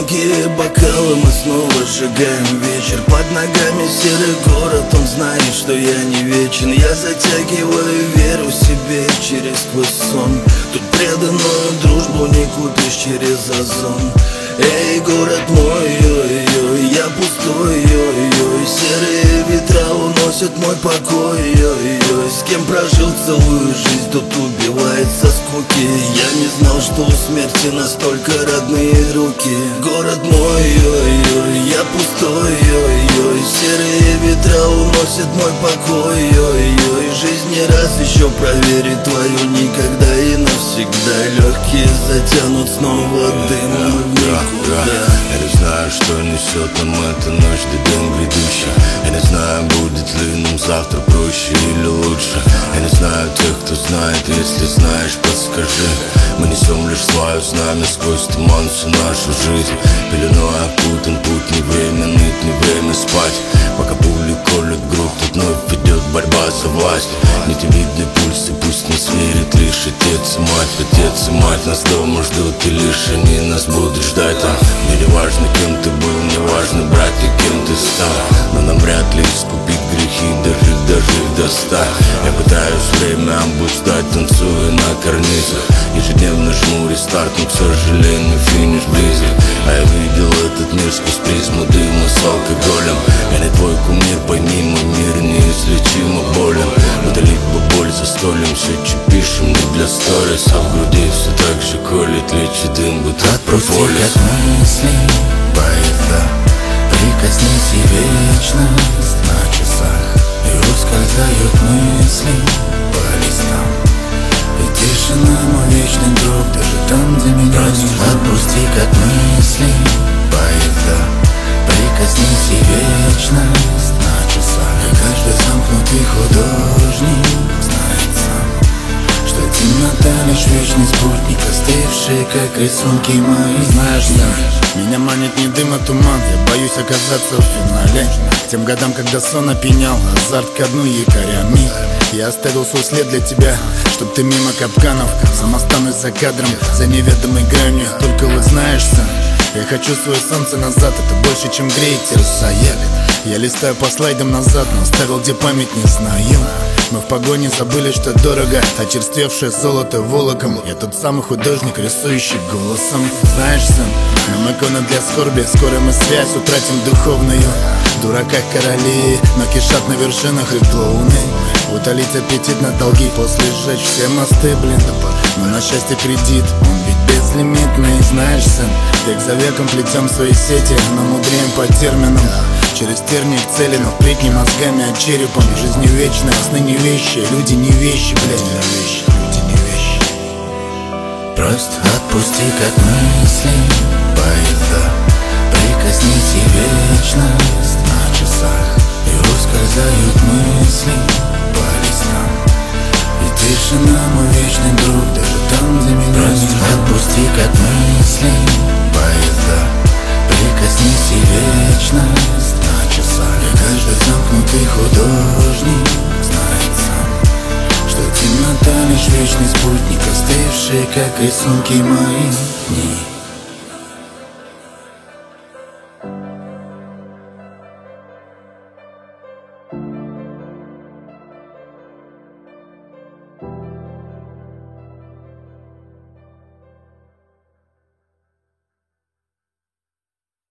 Звонкие бокалы, мы снова сжигаем вечер. Под ногами серый город, он знает, что я не вечен. Я затягиваю веру себе через сквозь сон. Тут преданную дружбу не купишь через Озон. Эй, город мой, ой-ой, я пустой, ой-ой. Серые ветра уносят мой покой, ой-ой. С кем прожил целую жизнь, тот убивает со скуки. Я не знал, что у смерти настолько родные руки. Город мой, ой-ой, я пустой, ой-ой. Серые ветра уносят мой покой, ой-ой. Жизнь не раз еще проверит твою никогда и навсегда. Легкие затянут снова дымом в никуда. Я не знаю, что несет нам эта ночь до день грядущий. Я не знаю, будет ли нам завтра проще или лучше. Я не знаю тех, кто знает, если знаешь, подскажи. Мы несем лишь свое знамя сквозь туман всю нашу жизнь. Пеленой окутан путь, не время ныть, не время спать. Пока пули колют грудь, тут вновь ведет борьба за власть. Нитевидные пульсы, пусть нас верит лишь отец и мать. Отец и мать нас дома ждут, и лишь они нас будут ждать там. Мне не важно, кем ты был, не важно, братья, кем ты стал. Но нам вряд ли искупить грехи, дожив до 100. Я пытаюсь время обуздать, танцуя на карнизах. Ежедневно жму рестарт, но, к сожалению, финиш близок. А я видел этот мир сквозь призму дыма с алкоголем. Я не твой кумир, пойми, мой мир неизлечимо болен. Удалить бы боль за столем, все, что пишем, не для сторис. А в груди все так же колет, лечит дым, будто от прополис. Отпусти от мыслей поезда, прикоснись и вечность на часах. И ускользают мысли по листам. И тишина, мой вечный друг, даже там, где меня нет. Отпусти от мыслей поезда, прикоснись и вечность на часах. И каждый замкнутый художник знает сам, что темнота лишь вечный спутник, остывший, как рисунки мои. Знаешь, меня манит не дым, а туман. Я боюсь оказаться в финале. К тем годам, когда сон опьянял, азарт ко дну якорями. Я оставил свой след для тебя, чтоб ты мимо капканов. Сам останусь за кадром, за неведомой гранью. Только вот знаешь, сын, я хочу свое солнце назад. Это больше, чем греет, терзает. Я листаю по слайдам назад, но оставил, где память не знаю. Мы в погоне забыли, что дорого, очерствевшее золото волоком. Я тот самый художник, рисующий голосом. Знаешь, сын, нам икона для скорби. Скоро мы связь утратим духовную. В дураках короли, но кишат на вершинах и клоуны. Утолить аппетит на долги, после сжечь все мосты, блин. Но на счастье кредит, он ведь безлимитный. Знаешь, сын, век за веком плетем свои сети, но мудреем по терминам. Через тернии к цели, но впредь не мозгами, а черепом. Жизнь не вечная, сны не вещи, люди не вещи, блядь. Люди не вещи. Просто отпусти как мысли поезда, прикоснись и вечность на часах. И ускользают мысли по листам. И тишина, мой вечный друг, даже там, где меня нет. Просто отпусти как мысли поезда, прикоснись и вечность на часах. И каждый замкнутый художник знает сам, что темнота лишь вечный спутник, остывший, как рисунки мои дни.